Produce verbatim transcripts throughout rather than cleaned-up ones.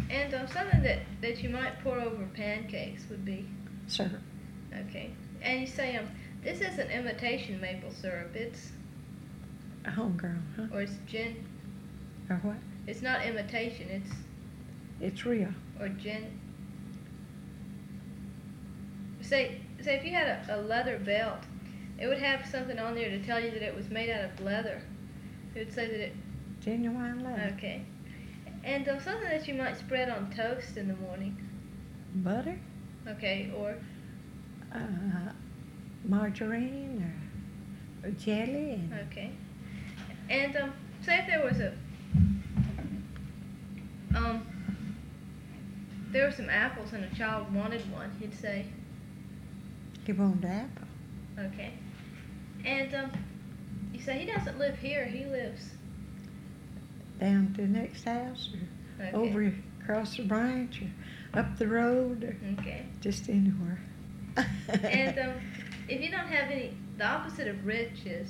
And um, something that, that you might pour over pancakes would be? Syrup. Okay. And you say, um, this isn't imitation maple syrup. It's... Homegrown, huh? Or it's gin... Or what? It's not imitation. It's... It's real. Or gin... Say, say if you had a, a leather belt, it would have something on there to tell you that it was made out of leather. It would say that it... Genuine leather. Okay. And uh, something that you might spread on toast in the morning. Butter. Okay, or... Uh, margarine or, or jelly. And okay. And um, say if there was a... Um, there were some apples and a child wanted one, you'd say... He wanted apple. Okay. And um, you say he doesn't live here, he lives... Down to the next house or Okay. over across the branch or up the road or Okay. just anywhere. And um, if you don't have any, the opposite of rich is...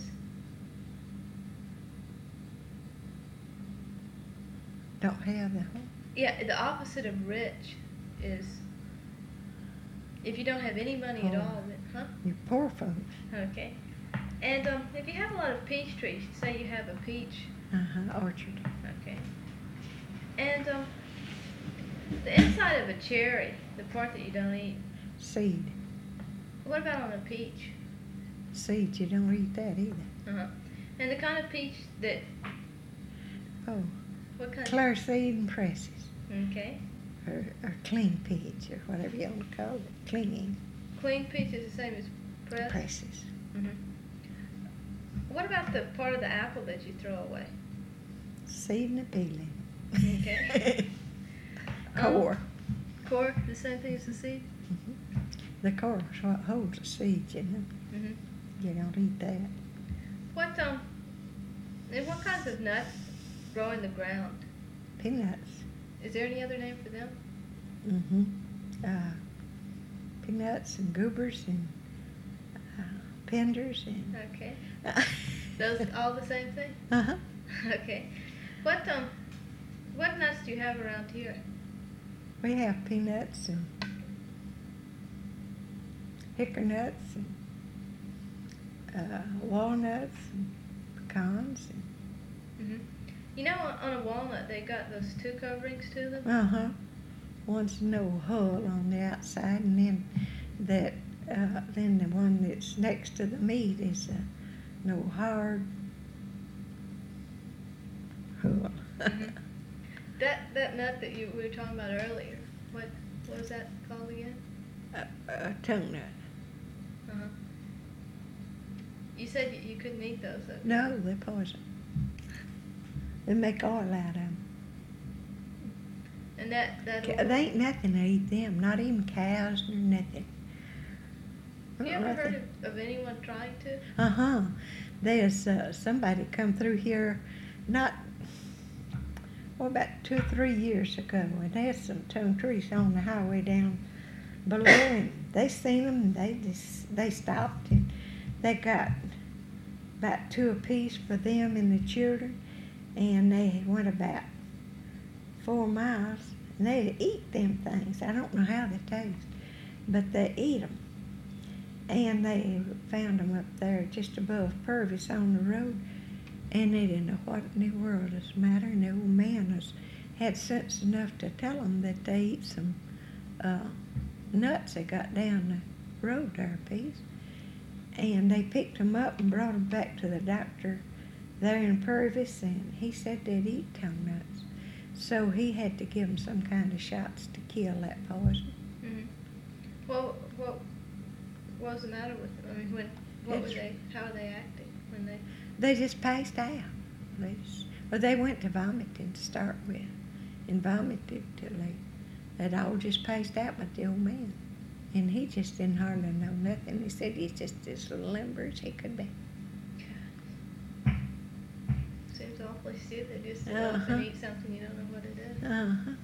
Don't have the home. Yeah, the opposite of rich is... If you don't have any money at Poor. all, then, huh? You poor folks. Okay. And um, if you have a lot of peach trees, say you have a peach... Uh-huh, orchard. Okay. And um, the inside of a cherry, the part that you don't eat, Seed. what about on a peach? Seed, you don't eat that either. Uh-huh. And the kind of peach that... Oh, What kind? clear seed and presses. Okay. Or, or clean peach, or whatever you want to call it. Cleaning. Clean peach is the same as pressed? Presses. Mm-hmm. What about the part of the apple that you throw away? Seed and the peeling. Okay. Core. Um, core, the same thing as the seed? Mm-hmm. The core is what holds the seed, you know. Mm-hmm. You don't eat that. What, um, and what kinds of nuts grow in the ground? Peanuts. Is there any other name for them? Mm-hmm. Uh, peanuts and goobers and uh, penders and... Okay. Those all the same thing? Uh-huh. Okay. What, um, what nuts do you have around here? We have peanuts and hickory nuts and uh, walnuts and pecans. And Mm-hmm. You know, on, on a walnut, they got those two coverings to them? uh-huh. One's no hull on the outside, and then that uh, then the one that's next to the meat is uh, no hard hull. Mm-hmm. That that nut that you we were talking about earlier, what what was that called again? a, a tongue nut. Uh-huh. You said you, you couldn't eat those, though. No, they're poison. They make oil out of them. And that that. There ain't nothing to eat them, not even cows nor nothing. Have you ever heard of, of anyone trying to? Uh-huh. There's uh, somebody come through here, not, well, about two or three years ago, and there's some tongue trees on the highway down below, and they seen them, and they just, they stopped, and they got about two apiece for them and the children, and they went about four miles, and they eat them things. I don't know how they taste, but they eat them. And they found them up there just above Purvis on the road, and they didn't know what in the world was the matter. And the old man was, had sense enough to tell them that they eat some uh, nuts they got down the road there a piece. And they picked them up and brought them back to the doctor there in Purvis, and he said they'd eat tongue nuts. So he had to give them some kind of shots to kill that poison. Mm-hmm. Well, what what was the matter with them? I mean, when what were It's- they? How were they acting when they? They just passed out. They just, well, they went to vomiting to start with, and vomited till they, they'd all just passed out but the old man. And he just didn't hardly know nothing. He said he's just as limber as he could be. Seems awfully stupid just to go up Uh-huh. and eat something you don't know what it is. Uh-huh.